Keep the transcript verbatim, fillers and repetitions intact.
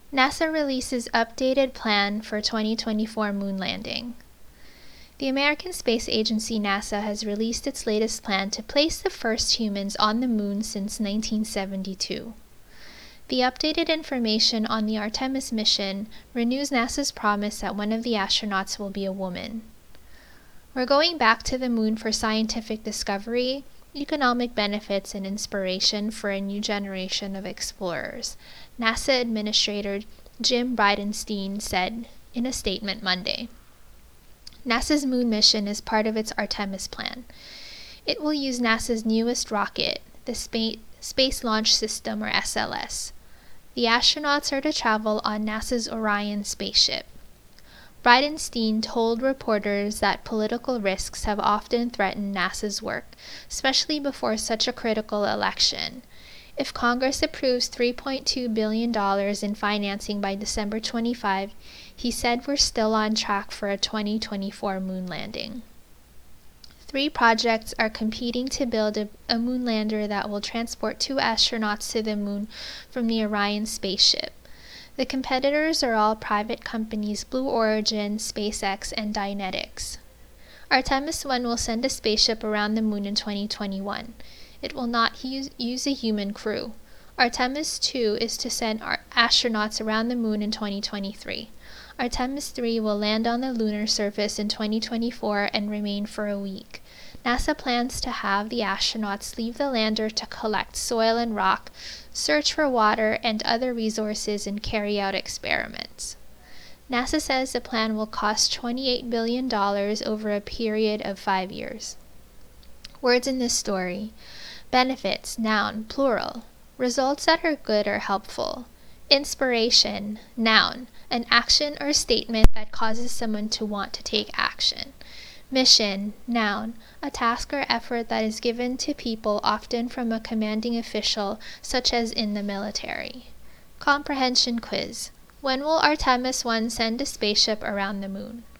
NASA releases updated plan for twenty twenty-four moon landing. The American Space Agency NASA has released its latest plan to place the first humans on the moon since nineteen seventy-two. The updated information on the Artemis mission renews NASA's promise that one of the astronauts will be a woman. We're going back to the moon for scientific discovery, economic benefits, and inspiration for a new generation of explorers, NASA Administrator Jim Bridenstine said in a statement Monday. NASA's moon mission is part of its Artemis plan. It will use NASA's newest rocket, the Spa- Space Launch System, or S L S. The astronauts are to travel on NASA's Orion spaceship. Bridenstine told reporters that political risks have often threatened NASA's work, especially before such a critical election. If Congress approves three point two billion dollars in financing by December twenty-fifth, he said we're still on track for a twenty twenty-four moon landing. Three projects are competing to build a, a moon lander that will transport two astronauts to the moon from the Orion spaceship. The competitors are all private companies Blue Origin, SpaceX, and Dynetics. Artemis one will send a spaceship around the moon in twenty twenty-one. It will not use, use a human crew. Artemis two is to send our astronauts around the moon in twenty twenty-three. Artemis three will land on the lunar surface in twenty twenty-four and remain for a week. NASA plans to have the astronauts leave the lander to collect soil and rock, search for water and other resources, and carry out experiments. NASA says the plan will cost twenty-eight billion dollars over a period of five years. Words in this story. Benefits, noun, plural. Results that are good or helpful. Inspiration, noun, an action or statement that causes someone to want to take action. Mission, noun, a task or effort that is given to people, often from a commanding official, such as in the military. Comprehension quiz. When will Artemis one send a spaceship around the moon?